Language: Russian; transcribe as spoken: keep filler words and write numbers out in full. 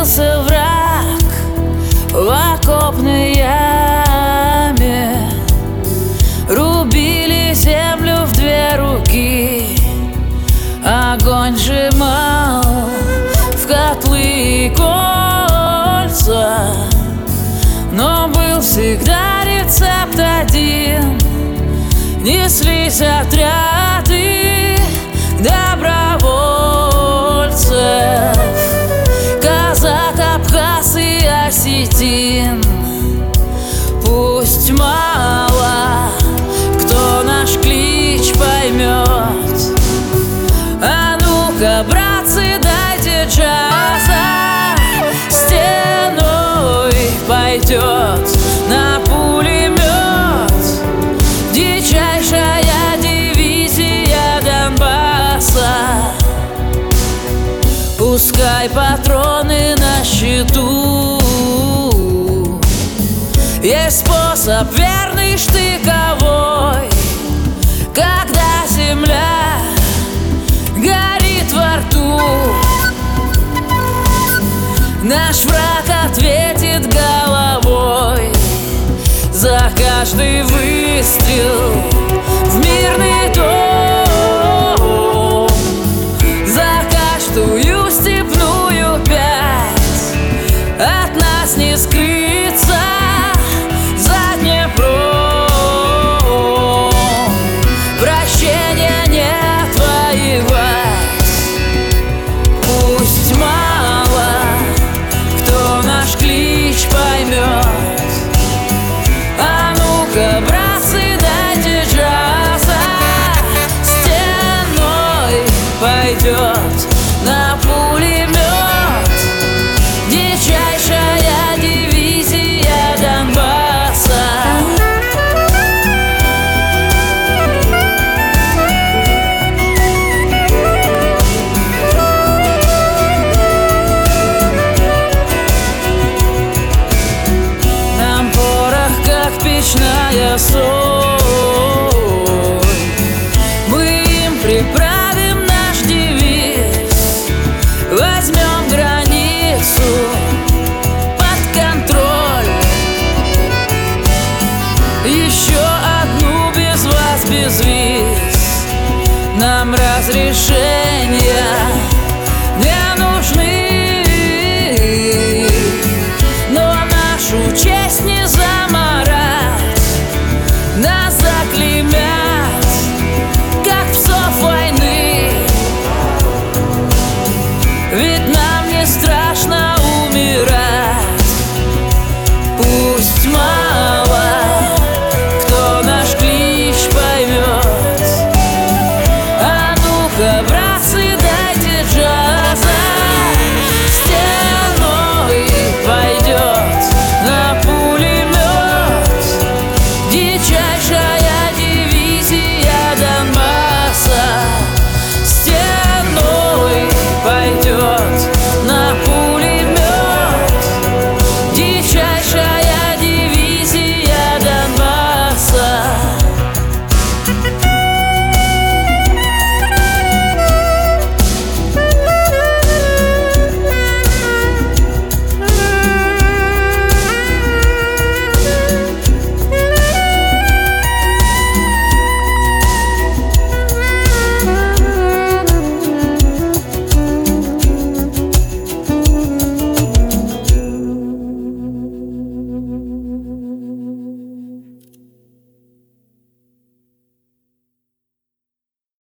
Скрылся враг в окопной яме, рубили землю в две руки, огонь сжимал в котлы и кольца. Но был всегда рецепт один: неслись отряды добровольцев, казак, абхаз и осетин. Пусть мало кто наш клич поймет, а ну-ка, братцы, дайте джаза, стеной пойдет на пулемет дичайшая дивизия Донбасса. Пускай патроны на счету, есть способ верный штыковой, когда земля горит во рту. Наш враг ответит головой за каждый выстрел в мирный дом, за каждую степную пять. От нас не скрыться за Днепром, прощения нет воевать. Пусть мало кто наш клич поймет, а ну-ка, братцы, дайте джаза, стеной пойдет на пулемет дичайшая дивизия Донбасса. Нам порох, как печная соль, мы им приправим наш девиз. Возьмем границу под контроль, еще одну без вас, без виз. Нам разрешили